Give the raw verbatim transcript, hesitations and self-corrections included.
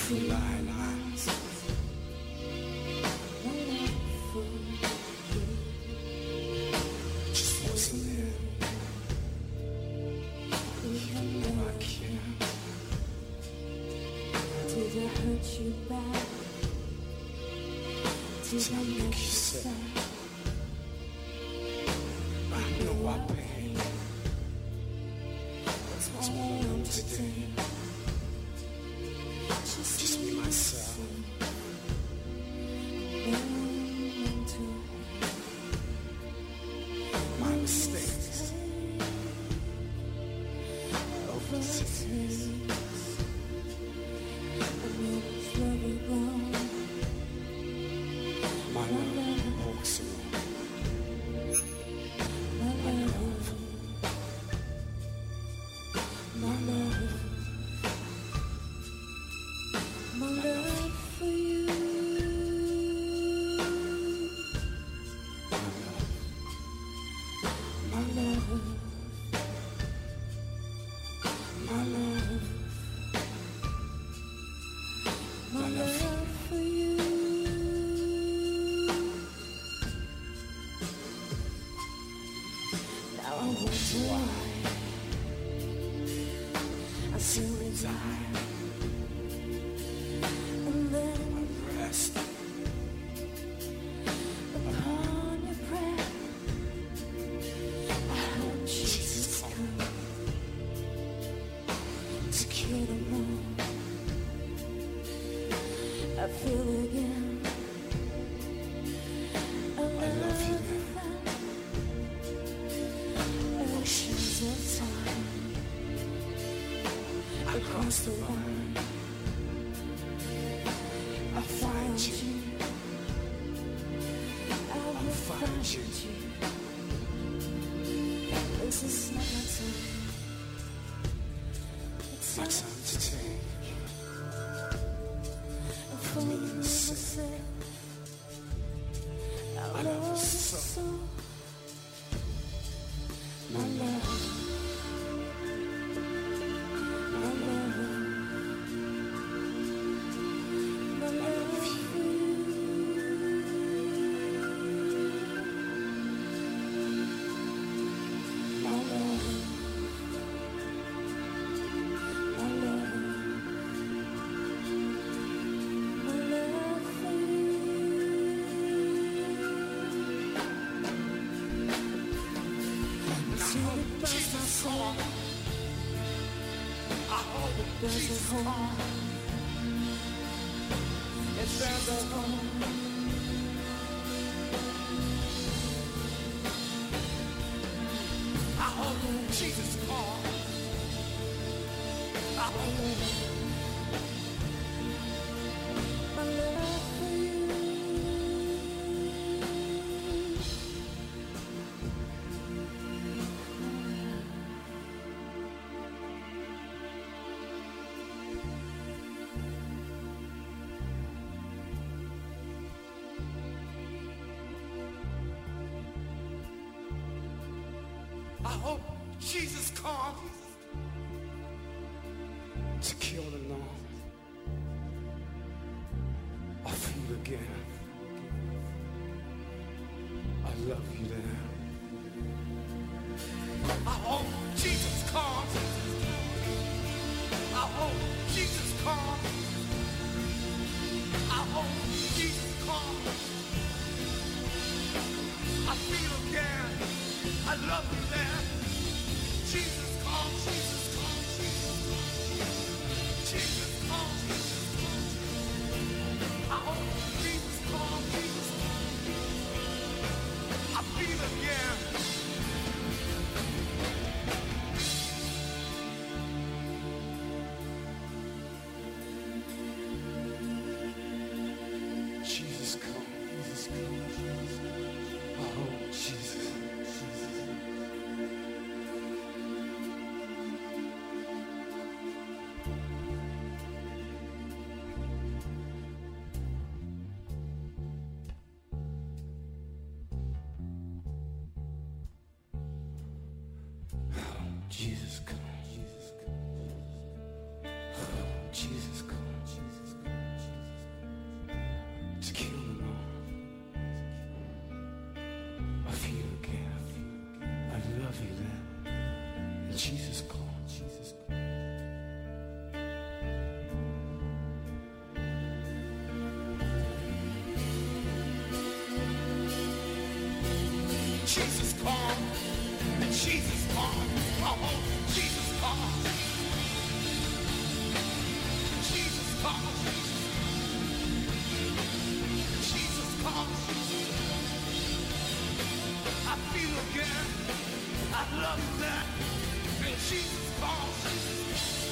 Lying eyes. Just wasn't there. You know I care. Did I hurt you bad? Did I make you sad? I know I paid. What's wrong today? Just me, myself. My mistakes. Over the years. My love walks around. My love. My love. My love for you. My love. My love. My love for you. Now I wonder why I simply die. And then Rest. upon your prayer, I heard Jesus come to kill them all. I feel again. I love you now. Oceans of time across the line. I find you. I will find you. This is not my time. It's My not time to take. for me to say. I I love love you you so. so. My love. My love. My love for you. My love. My love. My love for you. Till it burns my soul. I hope It burns a hole. It burns a hole. I hope Jesus calls. I hope My love for you. I hope Jesus comes to kill the law. I feel again. I love you there. I hope Jesus comes. I hope Jesus comes. I hope Jesus comes. I feel again. I love you there. Jesus comes, Jesus comes, Jesus comes. Jesus comes, Jesus comes. I hope Jesus comes, Jesus comes. I feel again. Jesus come, Jesus come. I hope Jesus. Jesus come, Jesus come. Jesus come, Jesus come. Jesus calls. Jesus calls. Oh, Jesus calls. Jesus calls. Jesus calls. I feel again. I love that. When Jesus calls.